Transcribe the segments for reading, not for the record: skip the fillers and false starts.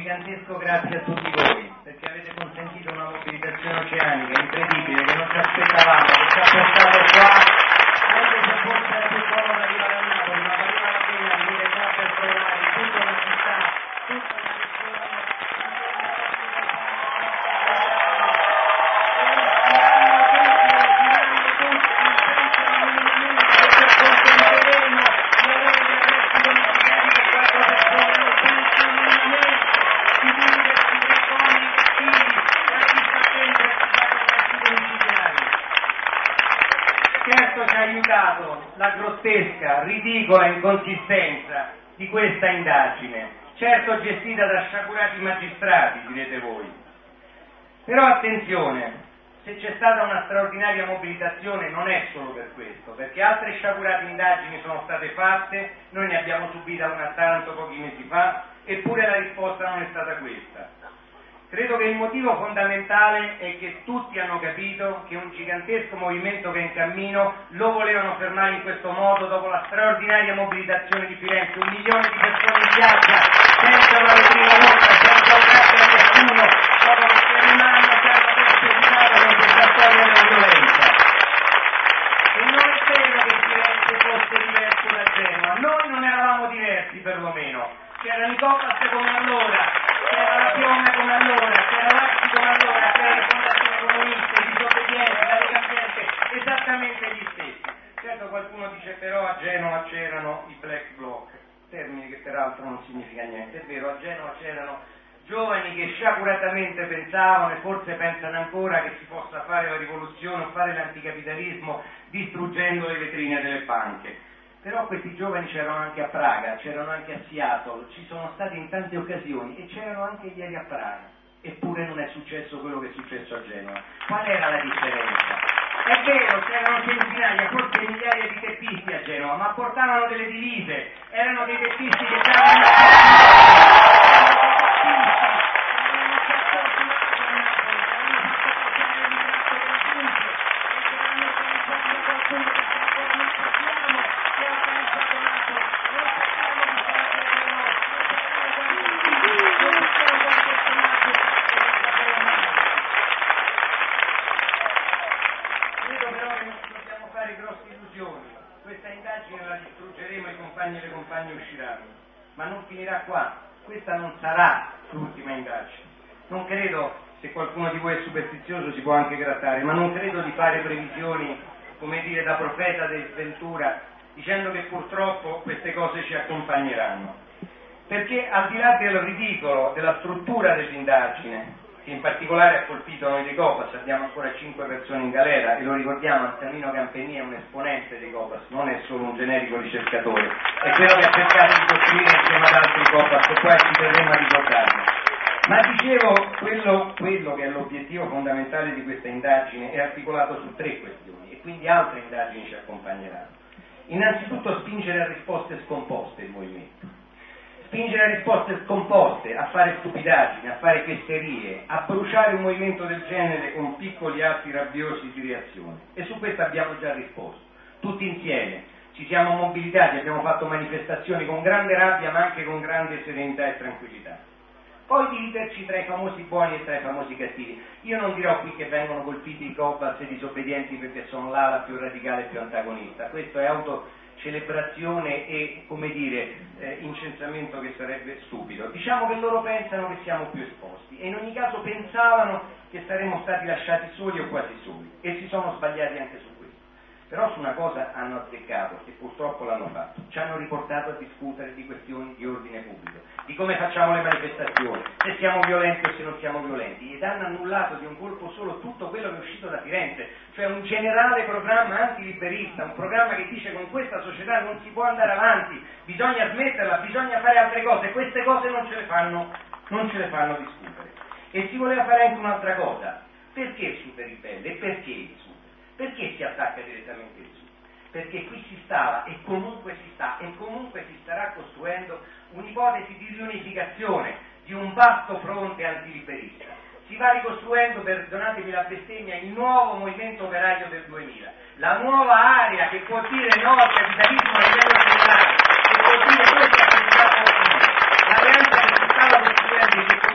gigantesco grazie a tutti voi, perché avete consentito una mobilitazione oceanica incredibile che non ci aspettavamo, che ci ha portato qua, anche se forse era più comodo arrivare a Napoli, ma valeva la pena venire qua per trovare tutta una città, tutta una la grottesca, ridicola inconsistenza di questa indagine, certo gestita da sciagurati magistrati, direte voi. Però attenzione, se c'è stata una straordinaria mobilitazione non è solo per questo, perché altre sciagurate indagini sono state fatte, noi ne abbiamo subita una tanto pochi mesi fa, eppure la risposta non è stata questa. Credo che il motivo fondamentale è che tutti hanno capito che un gigantesco movimento che è in cammino lo volevano fermare in questo modo dopo la straordinaria mobilitazione di Firenze, 1 milione di persone in piazza, senza una vetrina rossa, senza un grazie a nessuno, dopo che per un anno ci hanno perseguitato con questa storia della violenza. E non è vero che Firenze fosse diverso da Genova, noi non eravamo diversi perlomeno, c'erano i Copas come allora, c'era la Pionna come allora, c'era l'Arci come allora, c'era le fondazioni comuniste, i disobbedienti, la Lega Ambiente, esattamente gli stessi. Certo qualcuno dice però a Genova c'erano i Black Bloc, termine che peraltro non significa niente, è vero, a Genova c'erano giovani che sciaguratamente pensavano e forse pensano ancora che si possa fare la rivoluzione o fare l'anticapitalismo distruggendo le vetrine delle banche. Però questi giovani c'erano anche a Praga, c'erano anche a Seattle, ci sono stati in tante occasioni e c'erano anche ieri a Praga, eppure non è successo quello che è successo a Genova. Qual era la differenza? È vero, c'erano centinaia, forse migliaia di teppisti a Genova, ma portavano delle divise, erano dei teppisti che stavano e le compagne usciranno, ma non finirà qua, questa non sarà l'ultima indagine. Non credo, se qualcuno di voi è superstizioso si può anche grattare, ma non credo di fare previsioni, come dire, da profeta di sventura, dicendo che purtroppo queste cose ci accompagneranno. Perché al di là del ridicolo della struttura dell'indagine, che in particolare ha colpito noi dei Copas, abbiamo ancora 5 persone in galera e lo ricordiamo, Antonino Campeni è un esponente dei Copas, non è solo un generico ricercatore, è quello che ha cercato di costruire insieme ad altri Copas e qua ci terremo a ricordarlo. Ma dicevo, quello che è l'obiettivo fondamentale di questa indagine è articolato su 3 questioni e quindi altre indagini ci accompagneranno. Innanzitutto spingere a risposte scomposte il movimento. Spingere a risposte scomposte, a fare stupidaggini, a fare fesserie, a bruciare un movimento del genere con piccoli atti rabbiosi di reazione. E su questo abbiamo già risposto, tutti insieme. Ci siamo mobilitati, abbiamo fatto manifestazioni con grande rabbia ma anche con grande serenità e tranquillità. Poi dividerci tra i famosi buoni e tra i famosi cattivi. Io non dirò qui che vengono colpiti i Copas e i disobbedienti perché sono l'ala più radicale e più antagonista. Questo è autocelebrazione e, come dire, incensamento che sarebbe stupido. Diciamo che loro pensano che siamo più esposti e in ogni caso pensavano che saremmo stati lasciati soli o quasi soli e si sono sbagliati anche su questo. Però su una cosa hanno azzeccato e purtroppo l'hanno fatto, ci hanno riportato a discutere di questioni di ordine pubblico, di come facciamo le manifestazioni, se siamo violenti o se non siamo violenti, ed hanno annullato di un colpo solo tutto quello che è uscito da Firenze, cioè un generale programma antiliberista, un programma che dice con questa società non si può andare avanti, bisogna smetterla, bisogna fare altre cose, e queste cose non ce le fanno discutere. E si voleva fare anche un'altra cosa, perché il Sud ribelle e perché il Sud? Perché si attacca direttamente il Sud? Perché qui si stava e comunque si sta e comunque si starà costruendo un'ipotesi di riunificazione di un vasto fronte antiliberista. Si va ricostruendo, perdonatemi la bestemmia, il nuovo movimento operaio del 2000, la nuova area che può dire no al capitalismo a livello generale, che può dire questa attività politica, l'alleanza che si stava costruendo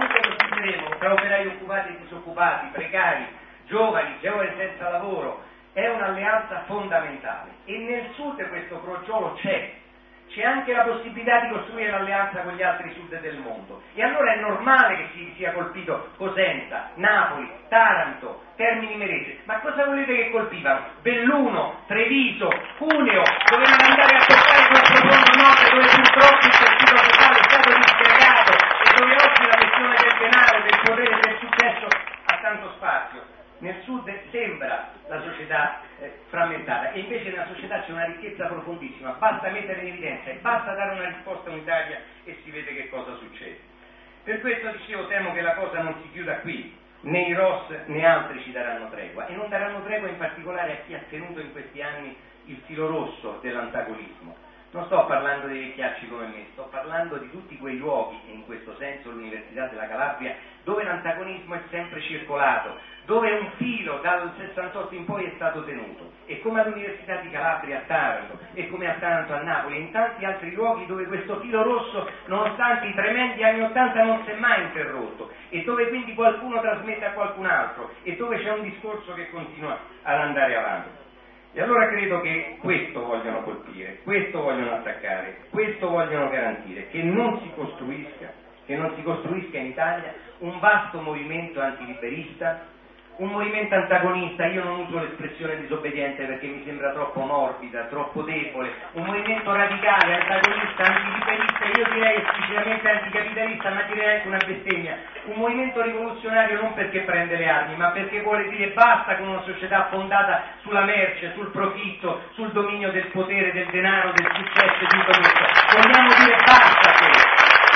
occupati e disoccupati, precari, giovani senza lavoro, è un'alleanza fondamentale e nel sud questo crogiolo c'è anche la possibilità di costruire l'alleanza con gli altri sud del mondo e allora è normale che si sia colpito Cosenza, Napoli, Taranto, Termini Imerese. Ma cosa volete che colpivano? Belluno, Treviso, Cuneo, dovevano andare a toccare questo fondo nord dove purtroppo il tessuto sociale è stato disgregato e dove oggi la questione del denaro, del potere, del successo ha tanto spazio. Nel sud sembra la società frammentata e invece nella società c'è una ricchezza profondissima, basta mettere in evidenza e basta dare una risposta unitaria e si vede che cosa succede. Per questo dicevo, temo che la cosa non si chiuda qui, né i Ross né altri ci daranno tregua e non daranno tregua in particolare a chi ha tenuto in questi anni il filo rosso dell'antagonismo. Non sto parlando dei vecchiacci come me, sto parlando di tutti quei luoghi, e in questo senso l'Università della Calabria, dove l'antagonismo è sempre circolato, dove un filo dal 68 in poi è stato tenuto, e come all'Università di Calabria a Taranto, e come a Taranto a Napoli, e in tanti altri luoghi dove questo filo rosso, nonostante i tremendi anni 80, non si è mai interrotto, e dove quindi qualcuno trasmette a qualcun altro, e dove c'è un discorso che continua ad andare avanti. E allora credo che questo vogliono colpire, questo vogliono attaccare, questo vogliono garantire, che non si costruisca in Italia un vasto movimento antiliberista, un movimento antagonista. Io non uso l'espressione disobbediente perché mi sembra troppo morbida, troppo debole, un movimento radicale, antagonista, antiliberista, io direi esplicitamente anticapitalista, ma direi anche una bestemmia, un movimento rivoluzionario non perché prende le armi, ma perché vuole dire basta con una società fondata sulla merce, sul profitto, sul dominio del potere, del denaro, del successo e tutto questo. Vogliamo dire basta a questo.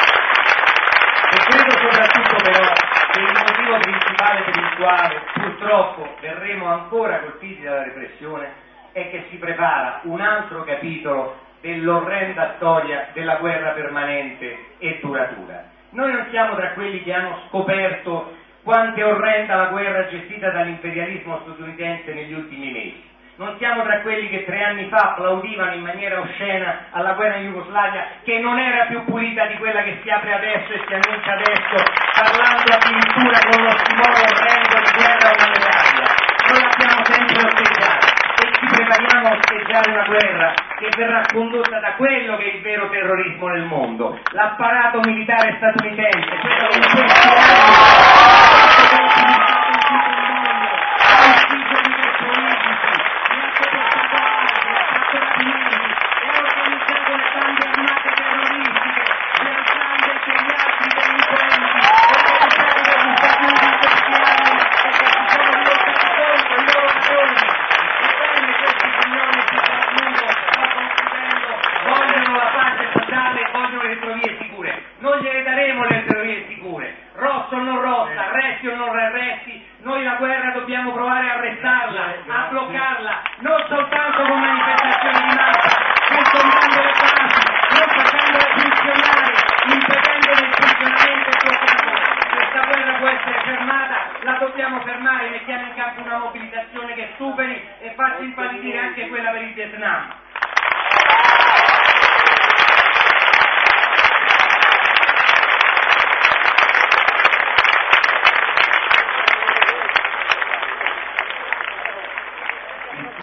E credo soprattutto però che il motivo principale per il quale purtroppo verremo ancora colpiti dalla repressione è che si prepara un altro capitolo dell'orrenda storia della guerra permanente e duratura. Noi non siamo tra quelli che hanno scoperto quanto è orrenda la guerra gestita dall'imperialismo statunitense negli ultimi mesi. Non siamo tra quelli che 3 anni fa applaudivano in maniera oscena alla guerra in Jugoslavia, che non era più pulita di quella che si apre adesso e si annuncia adesso, parlando addirittura con lo stimolo orrendo di guerra umanitaria. Noi l'abbiamo sempre osteggiata e ci prepariamo a osteggiare una guerra che verrà condotta da quello che è il vero terrorismo nel mondo, l'apparato militare statunitense, quello che in questi anni dobbiamo provare a arrestarla, a bloccarla, non soltanto con manifestazioni di massa, ma togliendo le basi, non facendola funzionare, impedendo il funzionamento del suo campo. Questa guerra può essere fermata, la dobbiamo fermare, mettiamo in campo una mobilitazione che superi e faccia impallidire anche quella per il Vietnam.